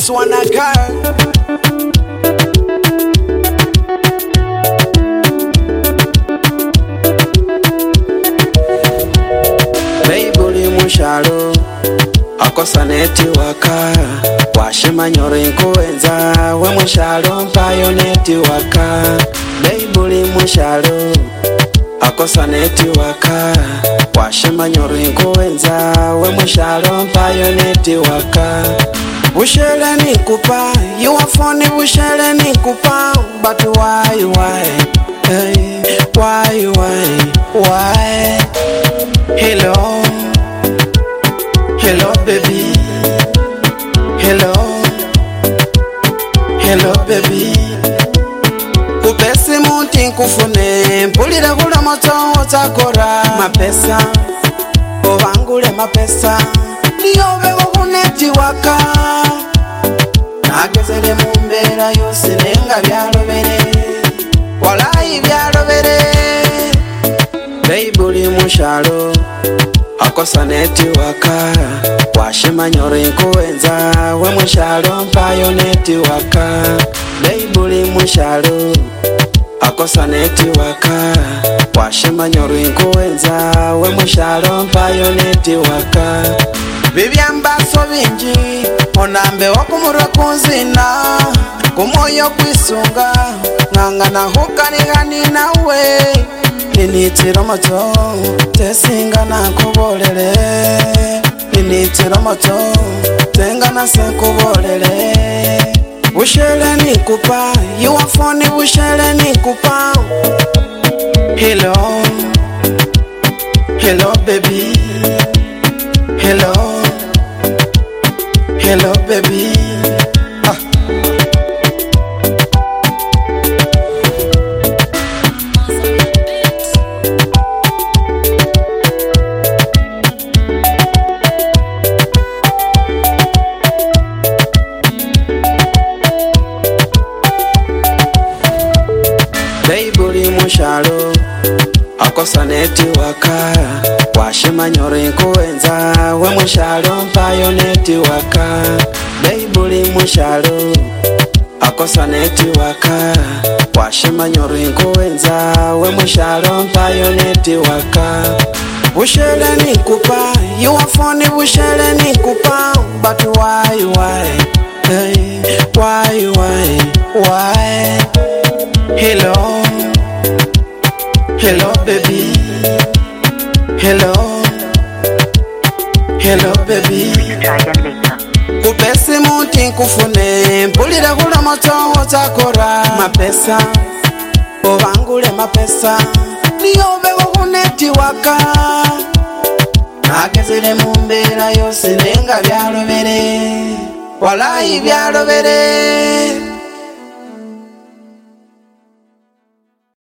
this one a girl. Baby mushalo akosa neti waka washima nyore nkuenza we mushalo mpayo neti waka. Baby mushalo akosa neti waka washima nyore nkuenza we mushalo mpayo neti waka. Bushele nikupa you are funny bushele nikupa but why hey why hello baby hello baby kupesi muti nkufune mpulira kula moto otakora mapesa ovangule mapesa niyobe wakuneti waka nagezele mumbera yose nenga byalobere walayi byalobere. Baby mushalo akosa neti waka washima nyore nkuenza we mushalo mpayo neti waka. Baby mushalo akosa neti waka washima nyore nkuenza we mushalo mpayo neti waka. Bibyambaso bingi onambe wakumurwa kunzina kumoyo kwisunga ngangana hukanigani nawe ninitira moto tesinga nakubolele ninitira moto tengana senkubolele. Bushele nikupa you are funny bushele nikupa hello baby hello baby Baby mushalo akosa neti waka washima nyore nkuenza we mushalo mpayo neti waka. Baby mushalo akosa neti waka washima nyore nkuenza we mushalo mpayo neti waka. Bushele nikupa you are funny bushele nikupa but why hey why hello baby hello baby kupesi muti nkufune mpulira kula moto otakora mapesa ovangule mapesa niyobe wakuneti waka nagezele mumbera yose nenga byalobere walayi byalobere.